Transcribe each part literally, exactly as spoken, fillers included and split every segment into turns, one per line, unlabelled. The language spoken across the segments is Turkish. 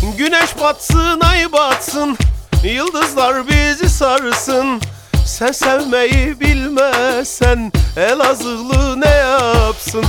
Güneş batsın, ay batsın, yıldızlar bizi sarsın. Sen sevmeyi bilmezsen Elazığlı ne yapsın?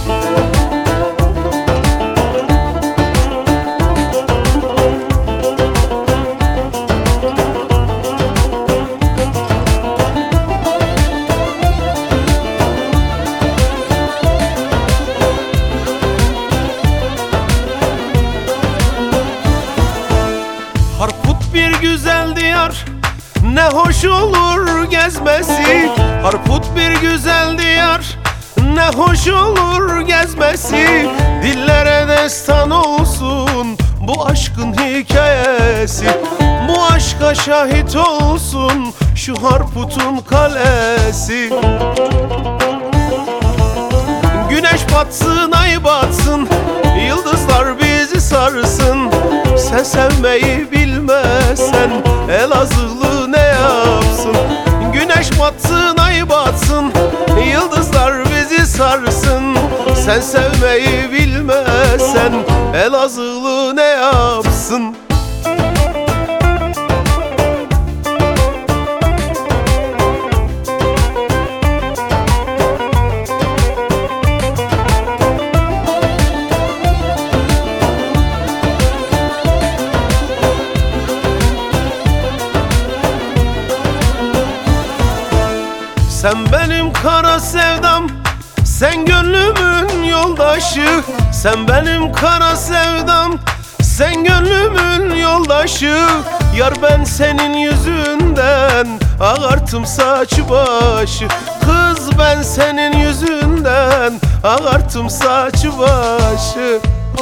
Harput bir güzel diyar, ne hoş olur gezmesi. Harput bir güzel diyar, ne hoş olur gezmesi. Dillere destan olsun bu aşkın hikayesi. Bu aşka şahit olsun şu Harput'un kalesi. Güneş batsın, ay batsın, yıldızlar bizi sarsın. Sen sevmeyi bilmezsen Elazığlı ne yapsın? Güneş batsın, ay batsın, yıldızlar bizi sarsın. Sen sevmeyi bilmezsen Elazığlı ne yapsın? Sen benim kara sevdam, sen gönlümün yoldaşı. Sen benim kara sevdam, sen gönlümün yoldaşı. Yar ben senin yüzünden ağarttım saçı başı. Kız ben senin yüzünden ağarttım saçı başı.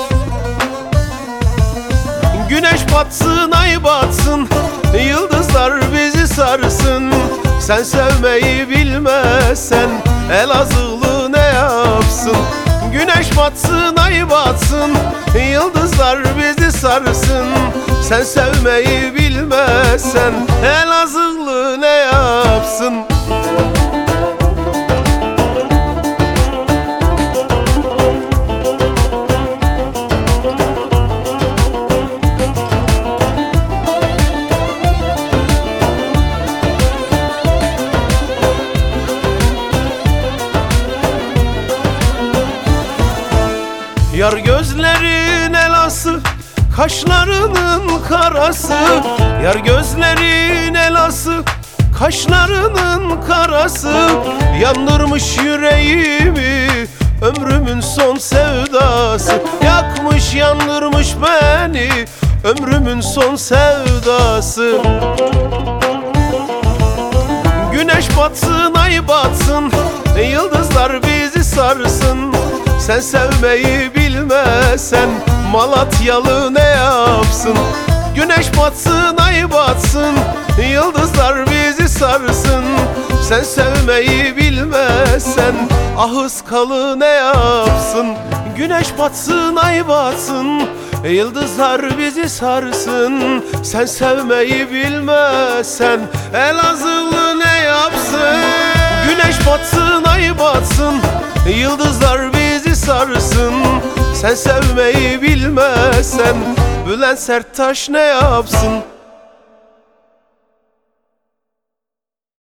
Güneş batsın, ay batsın, yıldızlar bizi sarsın. Sen sevmeyi bilmezsen Elazığlı ne yapsın? Güneş batsın, ay batsın, yıldızlar bizi sarsın. Sen sevmeyi bilmezsen Elazığlı ne yapsın? Yar gözlerin elası, kaşlarının karası. Yar gözlerin elası, kaşlarının karası. Yandırmış yüreğimi ömrümün son sevdası. Yakmış yandırmış beni ömrümün son sevdası. Güneş batsın, ay batsın, yıldızlar bizi sarsın. Sen sevmeyi bilmezsen Malatyalı ne yapsın? Güneş batsın, ay batsın, yıldızlar bizi sarsın. Sen sevmeyi bilmezsen Ahıskalı ne yapsın? Güneş batsın, ay batsın, yıldızlar bizi sarsın. Sen sevmeyi bilmezsen Elazığlı ne yapsın? Güneş batsın, ay batsın, yıldızlar bizi sarsın. Sen sevmeyi bilmezsen Bülent Serttaş ne yapsın?